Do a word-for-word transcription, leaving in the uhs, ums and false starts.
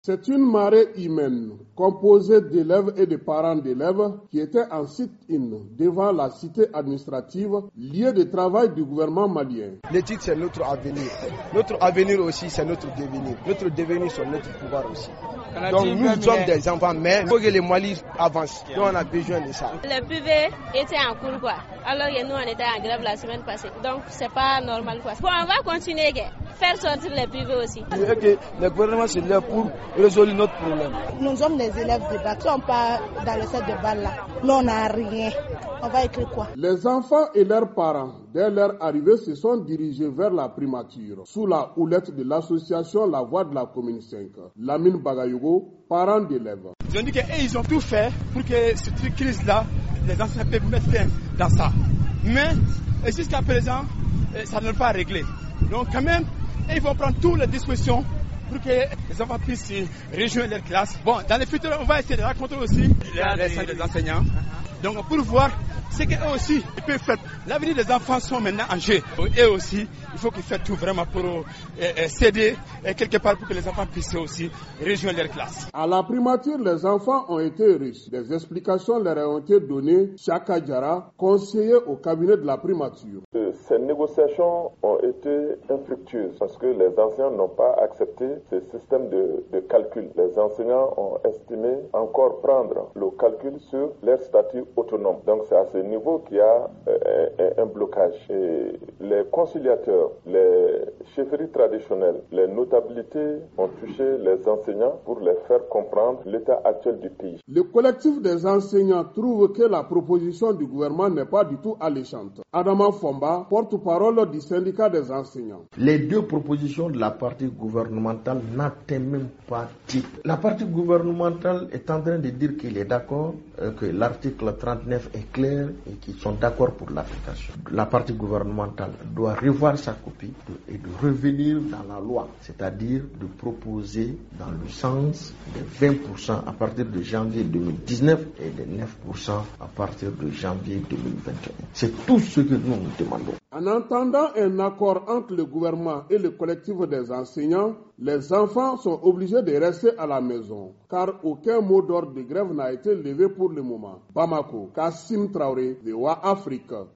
C'est une marée humaine composée d'élèves et de parents d'élèves qui étaient en sit-in devant la cité administrative, lieu de travail du gouvernement malien. L'éthique, c'est notre avenir. Notre avenir aussi, c'est notre devenir. Notre devenir, c'est notre pouvoir aussi. Donc nous sommes des enfants, mais il faut que les Mali avancent. Donc on a besoin de ça. Le privé était en cours, quoi. Alors que nous, on était en grève la semaine passée. Donc c'est pas normal, quoi. Bon, on va continuer, faire sortir les privés aussi. Et que le gouvernement se lève pour résoudre notre problème. Nous sommes des élèves de bac. Si on part dans le set de balle là, nous on n'a rien. On va écrire quoi? Les enfants et leurs parents, dès leur arrivée, se sont dirigés vers la primature, sous la houlette de l'association La Voix de la Commune cinq. Lamine Bagayogo, parent d'élèves. Ils ont dit qu'ils ont tout fait pour que cette crise-là, les enseignants peuvent mettre fin dans ça. Mais jusqu'à présent, ça ne l'a pas réglé. Donc quand même, ils vont prendre toutes les dispositions pour que les enfants puissent rejoindre leur classe. Bon, dans le futur, on va essayer de rencontrer aussi les centres des enseignants. Donc pour voir ce qu'eux aussi ils peuvent faire. L'avenir des enfants sont maintenant en jeu. Et aussi, il faut qu'ils fassent tout vraiment pour euh, céder euh, quelque part pour que les enfants puissent aussi rejoindre leur classe. À la primature, les enfants ont été riches. Des explications leur ont été données. Chaka Diara, conseiller au cabinet de la primature. Ces négociations ont été infructueuses parce que les enseignants n'ont pas accepté ce système de, de calcul. Les enseignants ont estimé encore prendre le calcul sur leur statut autonome. Donc c'est à ce niveau qu'il y a euh, un blocage. Et les conciliateurs, les chefferies traditionnelles, les notabilités ont touché les enseignants pour les faire comprendre l'état actuel du pays. Le collectif des enseignants trouve que la proposition du gouvernement n'est pas du tout alléchante. Adama Fomba, porte-parole du syndicat des enseignants. Les deux propositions de la partie gouvernementale n'atteignent même pas titre. La partie gouvernementale est en train de dire qu'il est d'accord, euh, que l'article trente-neuf est clair et qu'ils sont d'accord pour l'application. La partie gouvernementale doit revoir sa copie et de revenir dans la loi, c'est-à-dire de proposer dans le sens de vingt pour cent à partir de janvier deux mille dix-neuf et de neuf pour cent à partir de janvier deux mille vingt et un. C'est tout ce que nous nous demandons. En entendant un accord entre le gouvernement et le collectif des enseignants, les enfants sont obligés de rester à la maison, car aucun mot d'ordre de grève n'a été levé pour le moment. Bamako, Kassim Traoré, V O A Afrique.